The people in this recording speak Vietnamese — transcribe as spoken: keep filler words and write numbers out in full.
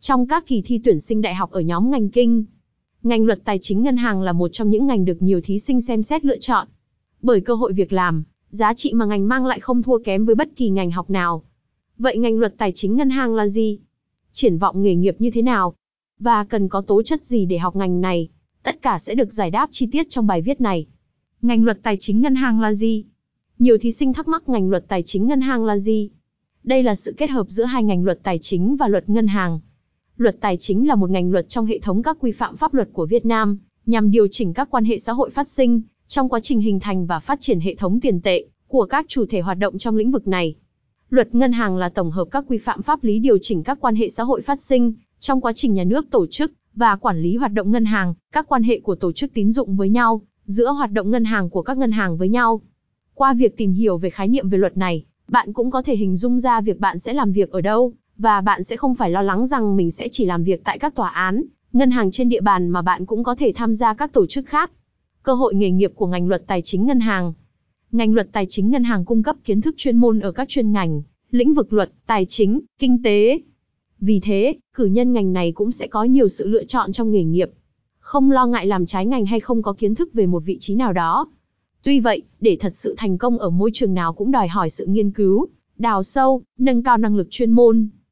trong các kỳ thi tuyển sinh đại học ở nhóm ngành kinh. Ngành luật tài chính ngân hàng là một trong những ngành được nhiều thí sinh xem xét lựa chọn. Bởi cơ hội việc làm, giá trị mà ngành mang lại không thua kém với bất kỳ ngành học nào. Vậy ngành luật tài chính ngân hàng là gì? Triển vọng nghề nghiệp như thế nào? Và cần có tố chất gì để học ngành này? Tất cả sẽ được giải đáp chi tiết trong bài viết này. Ngành luật tài chính ngân hàng là gì? Nhiều thí sinh thắc mắc ngành luật tài chính ngân hàng là gì? Đây là sự kết hợp giữa hai ngành luật tài chính và luật ngân hàng. Luật tài chính là một ngành luật trong hệ thống các quy phạm pháp luật của Việt Nam, nhằm điều chỉnh các quan hệ xã hội phát sinh trong quá trình hình thành và phát triển hệ thống tiền tệ của các chủ thể hoạt động trong lĩnh vực này. Luật ngân hàng là tổng hợp các quy phạm pháp lý điều chỉnh các quan hệ xã hội phát sinh trong quá trình nhà nước tổ chức và quản lý hoạt động ngân hàng, các quan hệ của tổ chức tín dụng với nhau, giữa hoạt động ngân hàng của các ngân hàng với nhau. Qua việc tìm hiểu về khái niệm về luật này, bạn cũng có thể hình dung ra việc bạn sẽ làm việc ở đâu, và bạn sẽ không phải lo lắng rằng mình sẽ chỉ làm việc tại các tòa án, ngân hàng trên địa bàn mà bạn cũng có thể tham gia các tổ chức khác. Cơ hội nghề nghiệp của ngành luật tài chính ngân hàng. Ngành luật tài chính ngân hàng cung cấp kiến thức chuyên môn ở các chuyên ngành, lĩnh vực luật, tài chính, kinh tế. Vì thế, cử nhân ngành này cũng sẽ có nhiều sự lựa chọn trong nghề nghiệp. Không lo ngại làm trái ngành hay không có kiến thức về một vị trí nào đó. Tuy vậy, để thật sự thành công ở môi trường nào cũng đòi hỏi sự nghiên cứu, đào sâu, nâng cao năng lực chuyên môn.